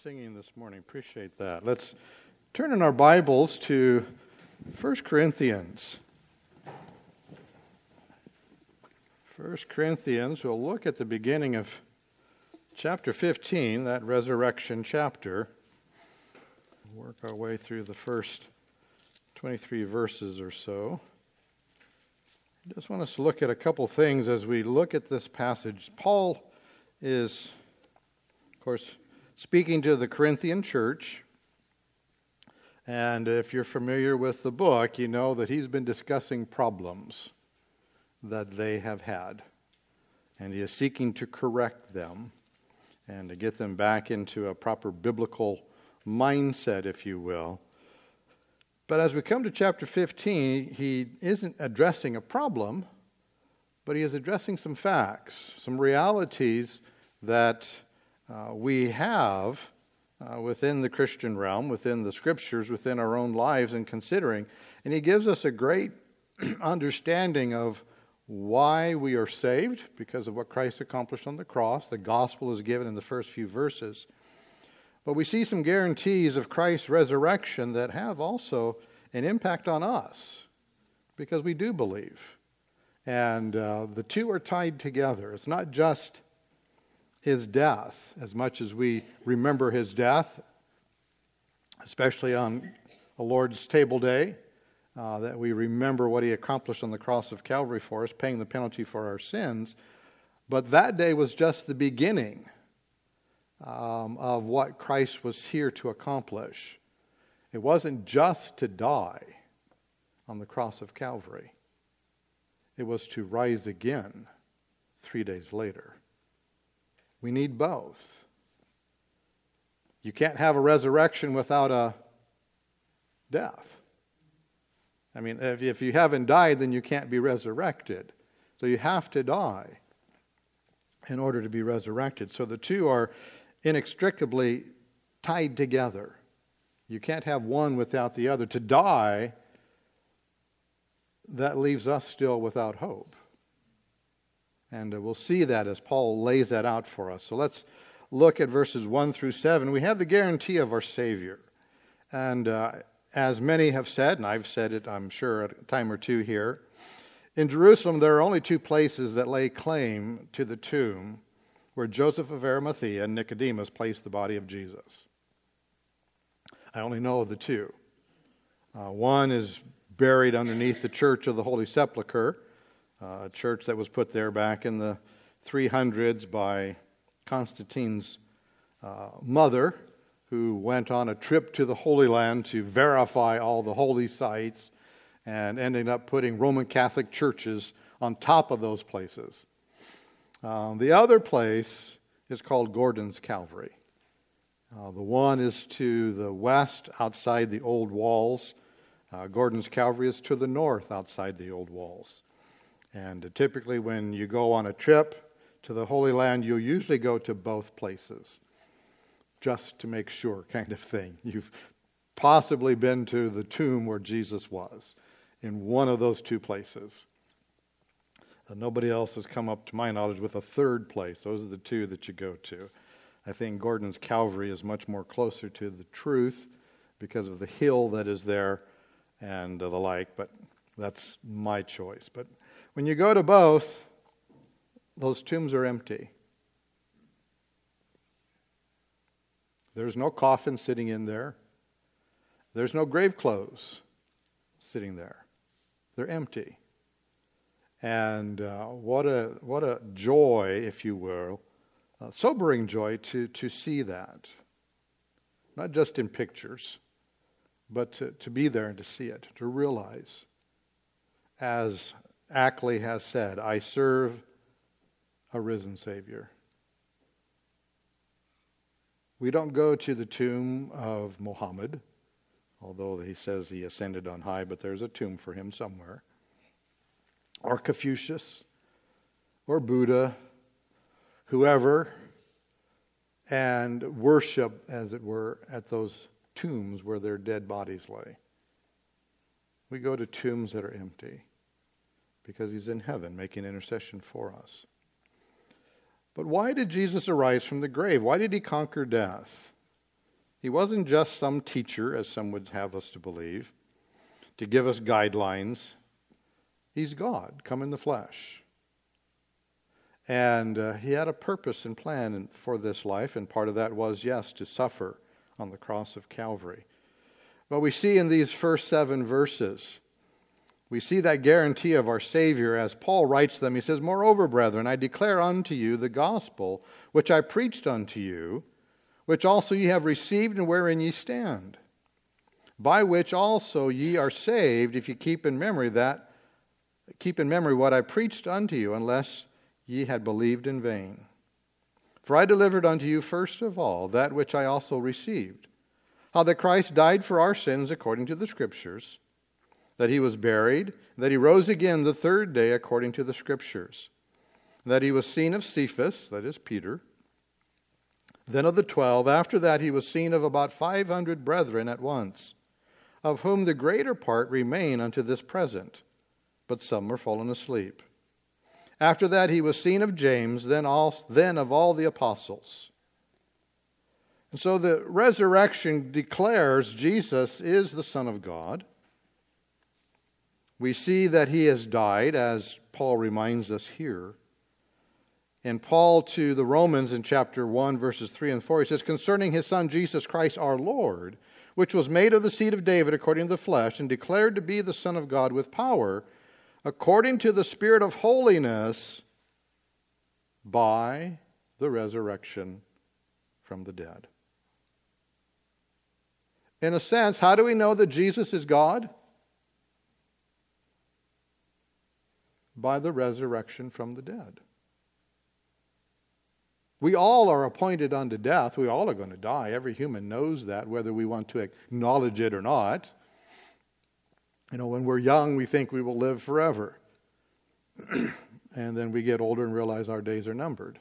singing this morning. Appreciate that. Let's turn in our Bibles to 1 Corinthians. 1 Corinthians, we'll look at the beginning of chapter 15, that resurrection chapter. Work our way through the first 23 verses or so. I just want us to look at a couple things as we look at this passage. Paul is, of course, speaking to the Corinthian church. And if you're familiar with the book, you know that he's been discussing problems that they have had. And he is seeking to correct them and to get them back into a proper biblical mindset, if you will. But as we come to chapter 15, he isn't addressing a problem, but he is addressing some facts, some realities that we have within the Christian realm, within the Scriptures, within our own lives and considering. And he gives us a great understanding of why we are saved, because of what Christ accomplished on the cross. The gospel is given in the first few verses. But we see some guarantees of Christ's resurrection that have also an impact on us, because we do believe. And the two are tied together. It's not just his death, as much as we remember his death, especially on the Lord's table day, that we remember what he accomplished on the cross of Calvary for us, paying the penalty for our sins. But that day was just the beginning of what Christ was here to accomplish. It wasn't just to die on the cross of Calvary. It was to rise again 3 days later. We need both. You can't have a resurrection without a death. I mean, if you haven't died, then you can't be resurrected. So you have to die in order to be resurrected. So the two are inextricably tied together. You can't have one without the other. To die, that leaves us still without hope. And we'll see that as Paul lays that out for us. So let's look at verses 1 through 7. We have the guarantee of our Savior. And as many have said, and I've said it, I'm sure, a time or two here, in Jerusalem there are only two places that lay claim to the tomb where Joseph of Arimathea and Nicodemus placed the body of Jesus. I only know of the two. One is buried underneath the Church of the Holy Sepulchre, a church that was put there back in the 300s by Constantine's mother, who went on a trip to the Holy Land to verify all the holy sites and ended up putting Roman Catholic churches on top of those places. The other place is called Gordon's Calvary. The one is to the west outside the old walls. Gordon's Calvary is to the north outside the old walls. And typically when you go on a trip to the Holy Land, you'll usually go to both places, just to make sure, kind of thing. You've possibly been to the tomb where Jesus was, in one of those two places. Nobody else has come up, to my knowledge, with a third place. Those are the two that you go to. I think Gordon's Calvary is much more closer to the truth because of the hill that is there and the like, but that's my choice. But when you go to both, those tombs are empty. There's no coffin sitting in there. There's no grave clothes sitting there. They're empty. And what a joy, if you will, sobering joy to see that. Not just in pictures, but to be there and to see it, to realize, as Ackley has said, I serve a risen Savior. We don't go to the tomb of Muhammad, although he says he ascended on high, but there's a tomb for him somewhere. Or Confucius, or Buddha, whoever, and worship, as it were, at those tombs where their dead bodies lay. We go to tombs that are empty because he's in heaven making intercession for us. But why did Jesus arise from the grave? Why did he conquer death? He wasn't just some teacher, as some would have us to believe, to give us guidelines. He's God, come in the flesh. And he had a purpose and plan for this life, and part of that was, yes, to suffer on the cross of Calvary. But we see in these first 7 verses, we see that guarantee of our Savior as Paul writes them. He says, "Moreover, brethren, I declare unto you the gospel which I preached unto you, which also ye have received and wherein ye stand, by which also ye are saved, if ye keep in memory what I preached unto you, unless ye had believed in vain. For I delivered unto you first of all that which I also received, how that Christ died for our sins according to the Scriptures, that he was buried, that he rose again the third day according to the Scriptures, that he was seen of Cephas," that is Peter, "then of the 12. After that he was seen of about 500 brethren at once, of whom the greater part remain unto this present, but some are fallen asleep. After that he was seen of James, then of all the apostles." And so the resurrection declares Jesus is the Son of God. We see that he has died, as Paul reminds us here. And Paul to the Romans in chapter 1, verses 3 and 4, he says, "Concerning his Son Jesus Christ our Lord, which was made of the seed of David according to the flesh, and declared to be the Son of God with power, according to the Spirit of holiness, by the resurrection from the dead." In a sense, how do we know that Jesus is God? By the resurrection from the dead. We all are appointed unto death. We all are going to die. Every human knows that, whether we want to acknowledge it or not. When we're young, we think we will live forever. And then we get older and realize our days are numbered.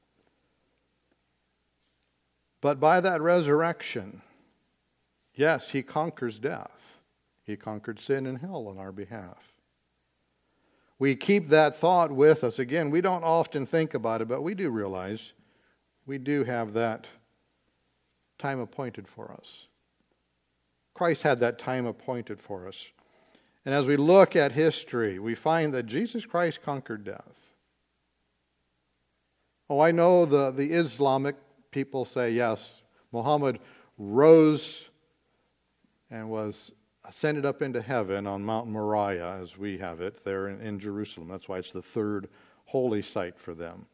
But by that resurrection, yes, he conquers death. He conquered sin and hell on our behalf. We keep that thought with us. Again, we don't often think about it, but we do realize we do have that time appointed for us. Christ had that time appointed for us. And as we look at history, we find that Jesus Christ conquered death. Oh, I know the Islamic people say, yes, Muhammad rose and was ascended up into heaven on Mount Moriah, as we have it there in Jerusalem. That's why it's the third holy site for them.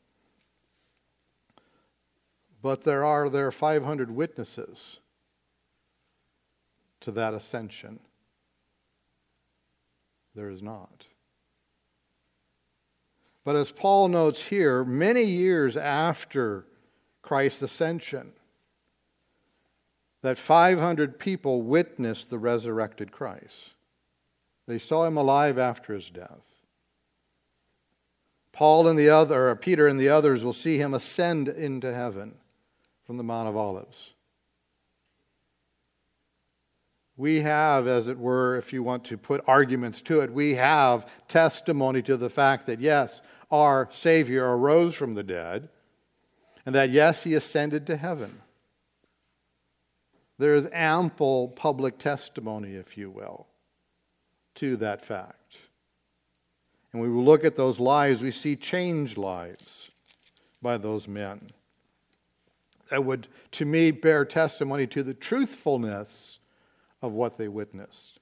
But there are 500 witnesses to that ascension. There is not. But as Paul notes here, many years after Christ's ascension, that 500 people witnessed the resurrected Christ. They saw him alive after his death. Peter and the others will see him ascend into heaven from the Mount of Olives. We have, as it were, if you want to put arguments to it, we have testimony to the fact that, yes, our Savior arose from the dead, and that, yes, he ascended to heaven. There is ample public testimony, if you will, to that fact. And when we look at those lives, we see changed lives by those men that would, to me, bear testimony to the truthfulness of what they witnessed.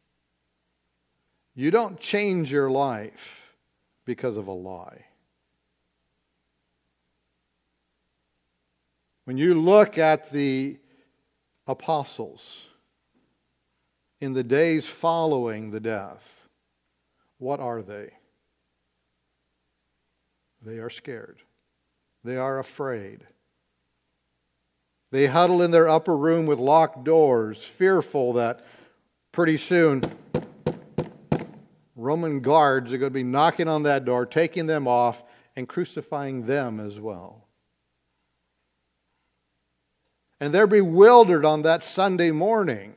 You don't change your life because of a lie. When you look at the apostles in the days following the death, what are they? They are scared. They are afraid. They huddle in their upper room with locked doors, fearful that pretty soon Roman guards are going to be knocking on that door, taking them off, and crucifying them as well. And they're bewildered on that Sunday morning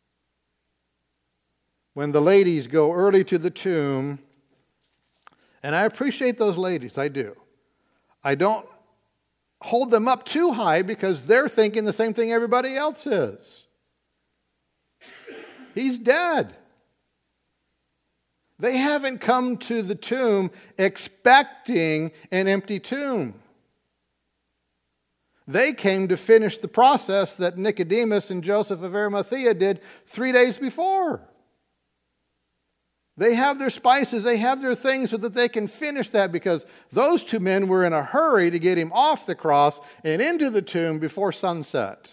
when the ladies go early to the tomb. And I appreciate those ladies, I do. I don't hold them up too high because they're thinking the same thing everybody else is. He's dead. They haven't come to the tomb expecting an empty tomb. They came to finish the process that Nicodemus and Joseph of Arimathea did 3 days before. They have their spices, they have their things so that they can finish that, because those two men were in a hurry to get him off the cross and into the tomb before sunset.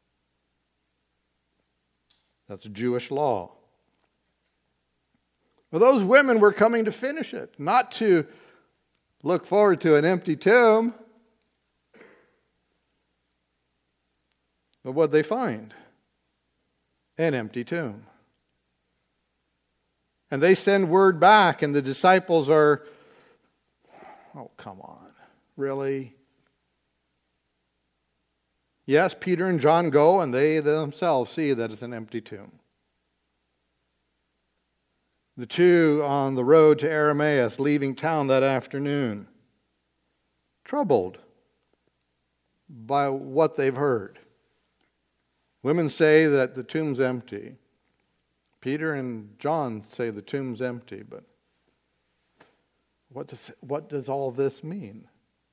That's Jewish law. Well, those women were coming to finish it, not to look forward to an empty tomb. But what did they find? An empty tomb. And they send word back, and the disciples are, oh, come on, really? Yes, Peter and John go, and they themselves see that it's an empty tomb. The two on the road to Emmaus, leaving town that afternoon, troubled by what they've heard. Women say that the tomb's empty. Peter and John say the tomb's empty, but what does all this mean?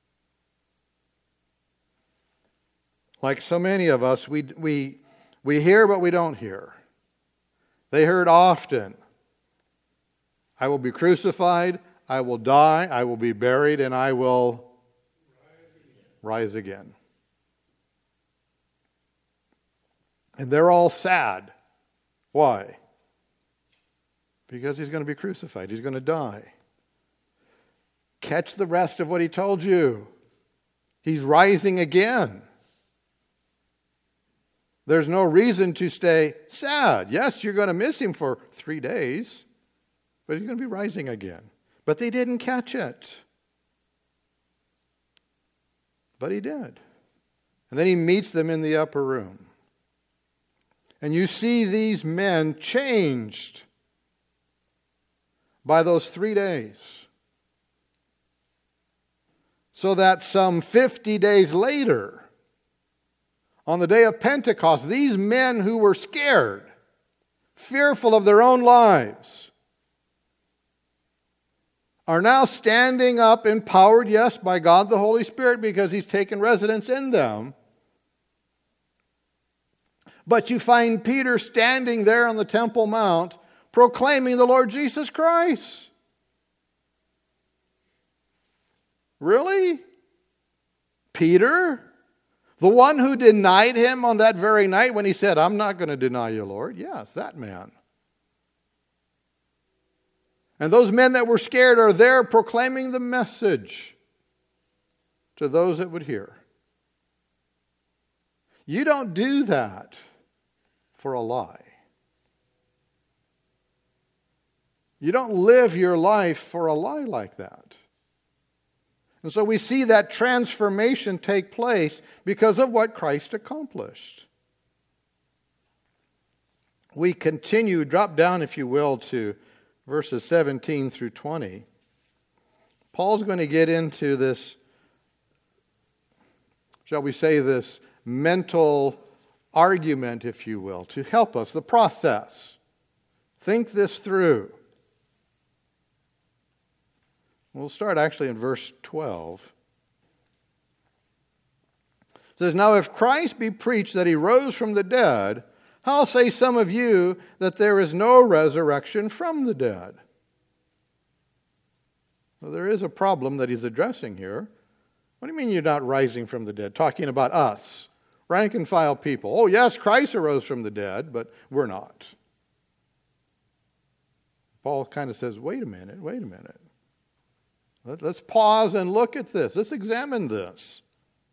Like so many of us, we hear but we don't hear. They heard often, I will be crucified, I will die, I will be buried, and I will rise again. And they're all sad. Why? Because he's going to be crucified. He's going to die. Catch the rest of what he told you. He's rising again. There's no reason to stay sad. Yes, you're going to miss him for 3 days, but he's going to be rising again. But they didn't catch it. But he did. And then he meets them in the upper room. And you see these men changed by those 3 days. So that some 50 days later, on the day of Pentecost, these men who were scared, fearful of their own lives, are now standing up, empowered, yes, by God the Holy Spirit, because He's taken residence in them. But you find Peter standing there on the Temple Mount, proclaiming the Lord Jesus Christ. Really? Peter? The one who denied him on that very night when he said, I'm not going to deny you, Lord. Yes, that man. And those men that were scared are there proclaiming the message to those that would hear. You don't do that for a lie. You don't live your life for a lie like that. And so we see that transformation take place because of what Christ accomplished. We continue, drop down if you will to verses 17 through 20. Paul's going to get into this, shall we say, this mental argument, if you will, to help us, the process. Think this through. We'll start actually in verse 12. It says, Now if Christ be preached that he rose from the dead, how say some of you that there is no resurrection from the dead? Well, there is a problem that he's addressing here. What do you mean you're not rising from the dead? Talking about us, rank and file people. Oh yes, Christ arose from the dead, but we're not. Paul kind of says, wait a minute. Let's pause and look at this. Let's examine this.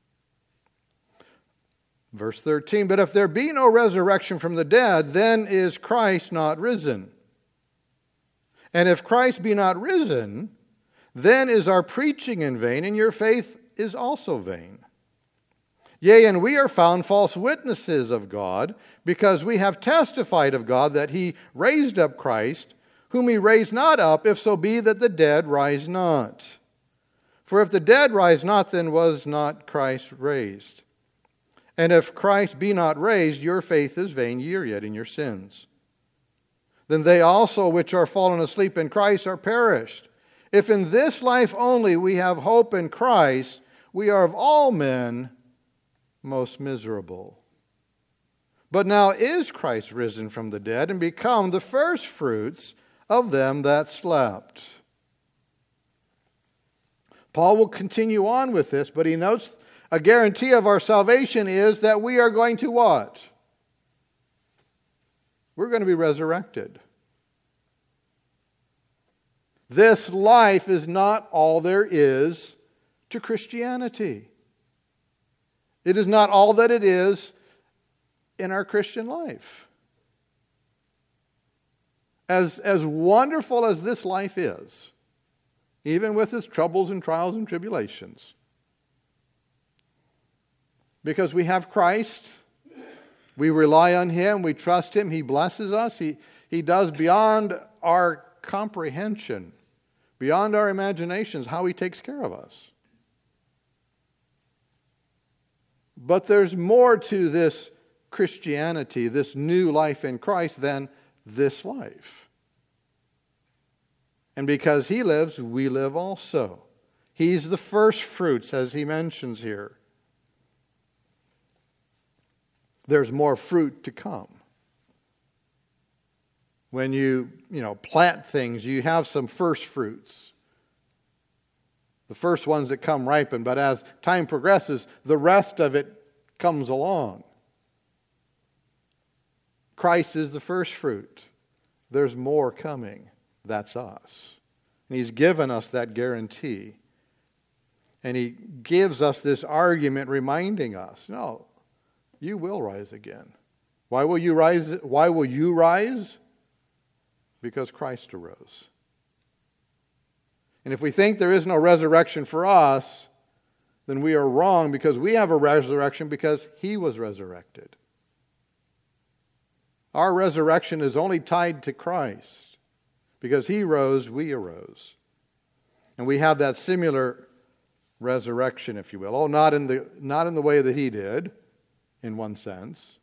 Verse 13, But if there be no resurrection from the dead, then is Christ not risen. And if Christ be not risen, then is our preaching in vain, and your faith is also vain. Yea, and we are found false witnesses of God, because we have testified of God that he raised up Christ, whom he raised not up, if so be that the dead rise not. For if the dead rise not, then was not Christ raised. And if Christ be not raised, your faith is vain, ye are yet in your sins. Then they also which are fallen asleep in Christ are perished. If in this life only we have hope in Christ, we are of all men most miserable. But now is Christ risen from the dead and become the firstfruits of them that slept. Paul will continue on with this, but he notes a guarantee of our salvation is that we are going to what? We're going to be resurrected. This life is not all there is to Christianity. It is not all that it is in our Christian life. As wonderful as this life is, even with its troubles and trials and tribulations, because we have Christ, we rely on Him, we trust Him, He blesses us, He does beyond our comprehension, beyond our imaginations, how He takes care of us. But there's more to this Christianity, this new life in Christ, than this life. And because He lives, we live also. He's the first fruits, as he mentions here. There's more fruit to come. When you plant things, you have some first fruits. The first ones that come ripen, but as time progresses, the rest of it comes along. Christ is the first fruit. There's more coming. That's us. And He's given us that guarantee. And He gives us this argument reminding us, no, you will rise again. Why will you rise? Why will you rise? Because Christ arose. And if we think there is no resurrection for us, then we are wrong, because we have a resurrection because He was resurrected. Our resurrection is only tied to Christ. Because He rose, we arose. And we have that similar resurrection, if you will. Oh, not in the way that He did, in one sense.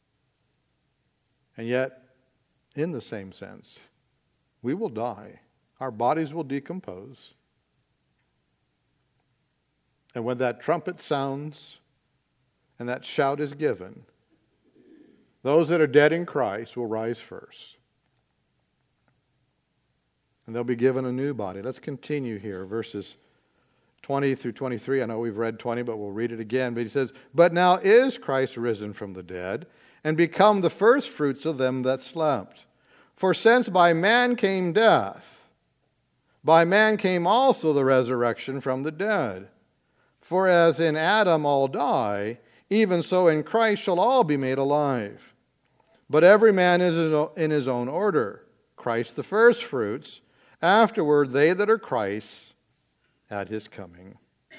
And yet, in the same sense, we will die. Our bodies will decompose. And when that trumpet sounds and that shout is given, those that are dead in Christ will rise first. And they'll be given a new body. Let's continue here, verses 20 through 23. I know we've read 20, but we'll read it again. But he says, But now is Christ risen from the dead, and become the firstfruits of them that slept. For since by man came death, by man came also the resurrection from the dead. For as in Adam all die, even so in Christ shall all be made alive. But every man is in his own order. Christ the firstfruits, afterward they that are Christ's at His coming.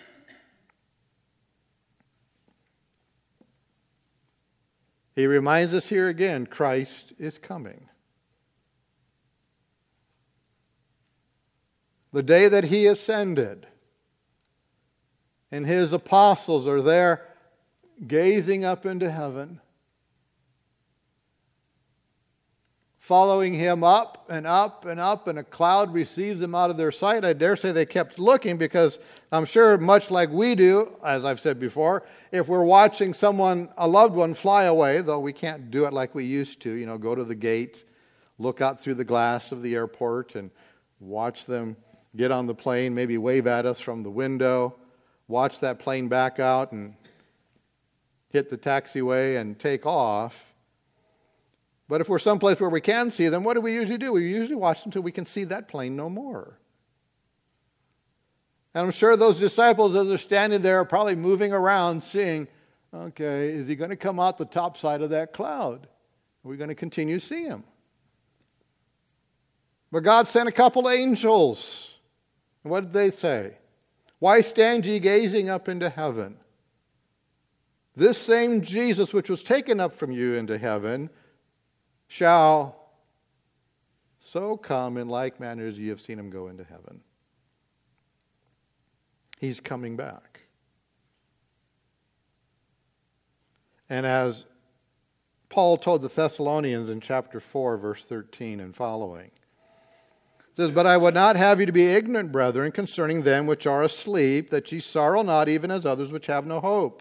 He reminds us here again, Christ is coming. The day that He ascended, and His apostles are there gazing up into heaven, following Him up and up and up, and a cloud receives them out of their sight. I dare say they kept looking, because I'm sure, much like we do, as I've said before, if we're watching a loved one fly away, though we can't do it like we used to, go to the gate, look out through the glass of the airport and watch them get on the plane, maybe wave at us from the window, watch that plane back out and hit the taxiway and take off. But if we're someplace where we can see them, what do we usually do? We usually watch until we can see that plane no more. And I'm sure those disciples, as they're standing there, are probably moving around, seeing, okay, is He going to come out the top side of that cloud? Are we going to continue to see Him? But God sent a couple angels. And what did they say? Why stand ye gazing up into heaven? This same Jesus which was taken up from you into heaven shall so come in like manner as ye have seen Him go into heaven. He's coming back. And as Paul told the Thessalonians in chapter 4, verse 13 and following, it says, "But I would not have you to be ignorant, brethren, concerning them which are asleep, that ye sorrow not even as others which have no hope."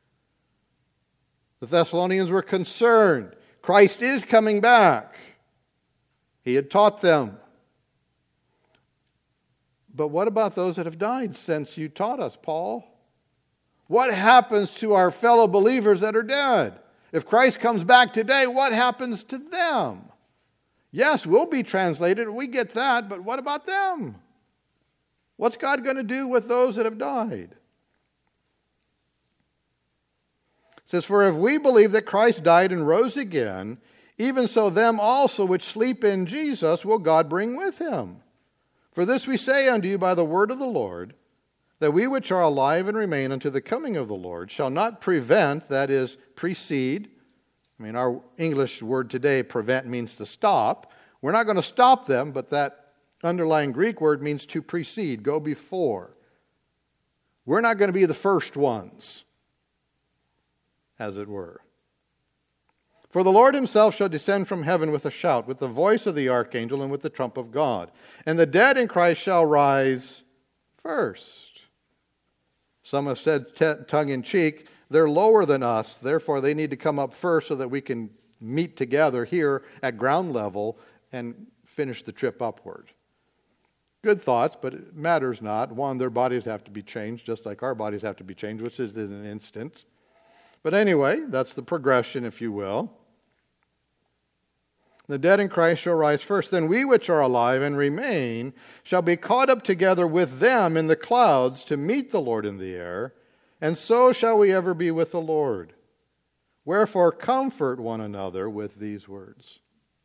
The Thessalonians were concerned. Christ is coming back. He had taught them. But what about those that have died since you taught us, Paul? What happens to our fellow believers that are dead? If Christ comes back today, what happens to them? Yes, we'll be translated. We get that. But what about them? What's God going to do with those that have died? It says, "For if we believe that Christ died and rose again, even so them also which sleep in Jesus will God bring with him. For this we say unto you by the word of the Lord, that we which are alive and remain unto the coming of the Lord shall not prevent," that is, precede. I mean, our English word today, prevent, means to stop. We're not going to stop them, but that underlying Greek word means to precede, go before. We're not going to be the first ones, as it were. "For the Lord himself shall descend from heaven with a shout, with the voice of the archangel, and with the trump of God. And the dead in Christ shall rise first." Some have said, tongue-in-cheek, they're lower than us, therefore they need to come up first so that we can meet together here at ground level and finish the trip upward. Good thoughts, but it matters not. One, their bodies have to be changed, just like our bodies have to be changed, which is in an instant. But anyway, that's the progression, if you will. "The dead in Christ shall rise first. Then we which are alive and remain shall be caught up together with them in the clouds to meet the Lord in the air, and so shall we ever be with the Lord. Wherefore comfort one another with these words."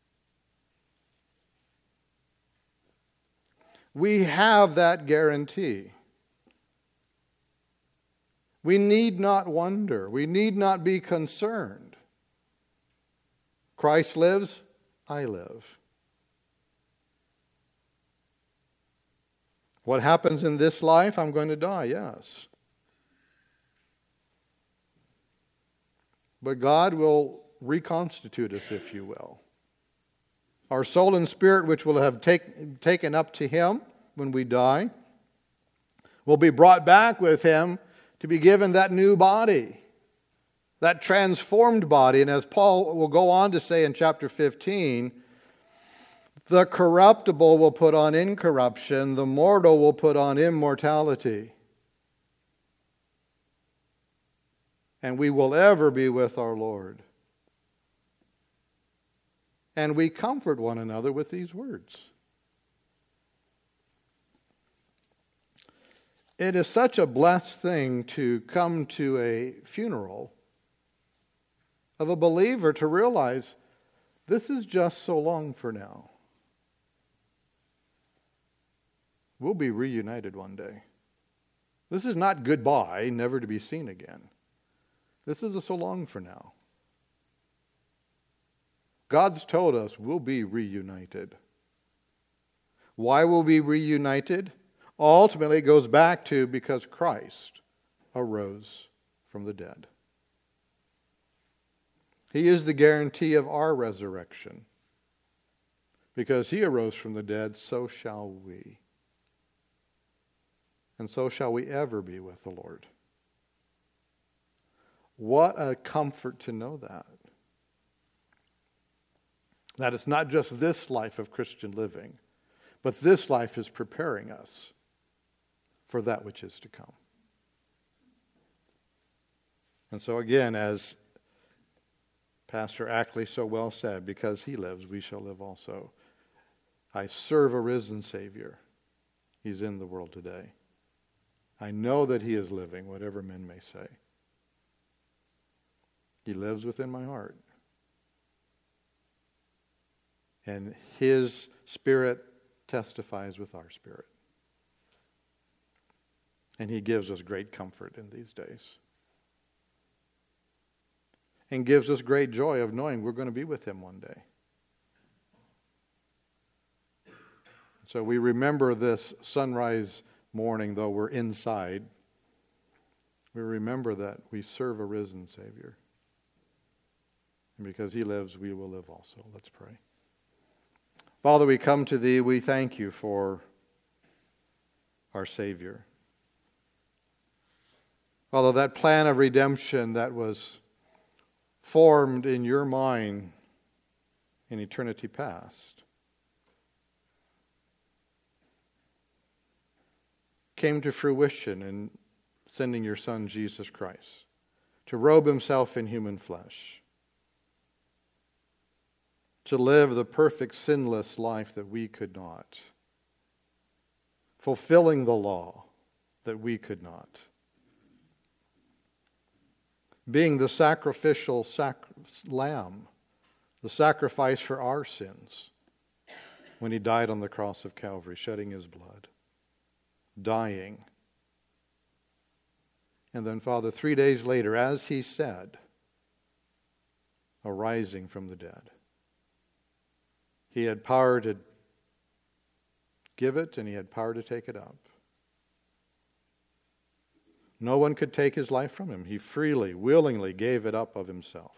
We have that guarantee. We need not wonder. We need not be concerned. Christ lives, I live. What happens in this life? I'm going to die, yes. But God will reconstitute us, if you will. Our soul and spirit, which will have taken up to Him when we die, will be brought back with Him to be given that new body, that transformed body. And as Paul will go on to say in chapter 15, the corruptible will put on incorruption, the mortal will put on immortality. And we will ever be with our Lord. And we comfort one another with these words. It is such a blessed thing to come to a funeral of a believer to realize this is just so long for now. We'll be reunited one day. This is not goodbye, never to be seen again. This is a so long for now. God's told us we'll be reunited. Why will we be reunited? Ultimately, it goes back to because Christ arose from the dead. He is the guarantee of our resurrection. Because He arose from the dead, so shall we. And so shall we ever be with the Lord. What a comfort to know that. That it's not just this life of Christian living, but this life is preparing us for that which is to come. And so again, as Pastor Ackley so well said, because He lives, we shall live also. I serve a risen Savior. He's in the world today. I know that He is living, whatever men may say. He lives within my heart. And His Spirit testifies with our spirit. And He gives us great comfort in these days. And gives us great joy of knowing we're going to be with Him one day. So we remember this sunrise morning, though we're inside, we remember that we serve a risen Savior. And because He lives, we will live also. Let's pray. Father, we come to Thee. We thank You for our Savior. Father, that plan of redemption that was formed in Your mind in eternity past came to fruition in sending Your Son, Jesus Christ, to robe Himself in human flesh, to live the perfect, sinless life that we could not, fulfilling the law that we could not, being the sacrificial lamb, the sacrifice for our sins, when He died on the cross of Calvary, shedding His blood, dying. And then, Father, 3 days later, as He said, arising from the dead. He had power to give it, and He had power to take it up. No one could take His life from Him. He freely, willingly gave it up of Himself,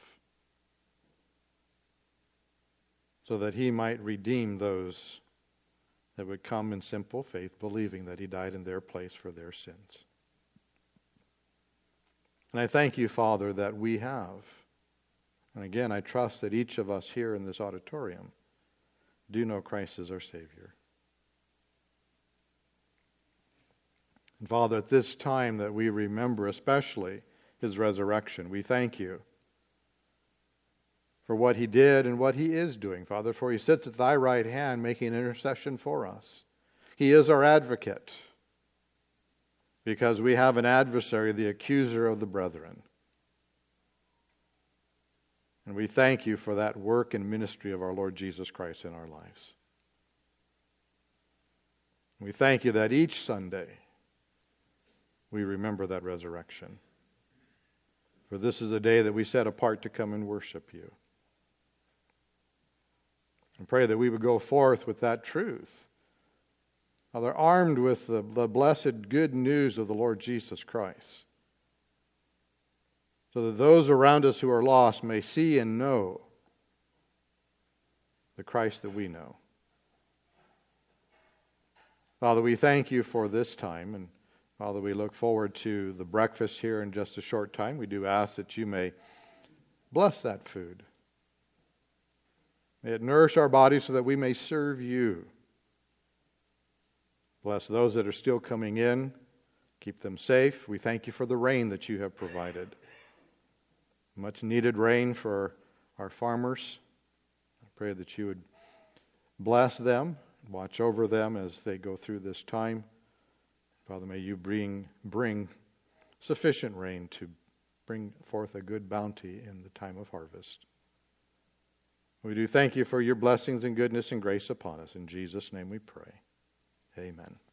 so that He might redeem those that would come in simple faith, believing that He died in their place for their sins. And I thank You, Father, that we have, and again, I trust that each of us here in this auditorium do know Christ as our Savior. And Father, at this time that we remember especially His resurrection, we thank You for what He did and what He is doing, Father, for He sits at Thy right hand making intercession for us. He is our advocate, because we have an adversary, the accuser of the brethren. And we thank You for that work and ministry of our Lord Jesus Christ in our lives. We thank You that each Sunday we remember that resurrection. For this is a day that we set apart to come and worship You. And pray that we would go forth with that truth. Father, armed with the blessed good news of the Lord Jesus Christ, so that those around us who are lost may see and know the Christ that we know. Father, we thank You for this time, and Father, we look forward to the breakfast here in just a short time. We do ask that You may bless that food. May it nourish our bodies so that we may serve You. Bless those that are still coming in. Keep them safe. We thank You for the rain that You have provided. Much needed rain for our farmers. I pray that You would bless them, watch over them as they go through this time. Father, may You bring sufficient rain to bring forth a good bounty in the time of harvest. We do thank You for Your blessings and goodness and grace upon us. In Jesus' name we pray. Amen.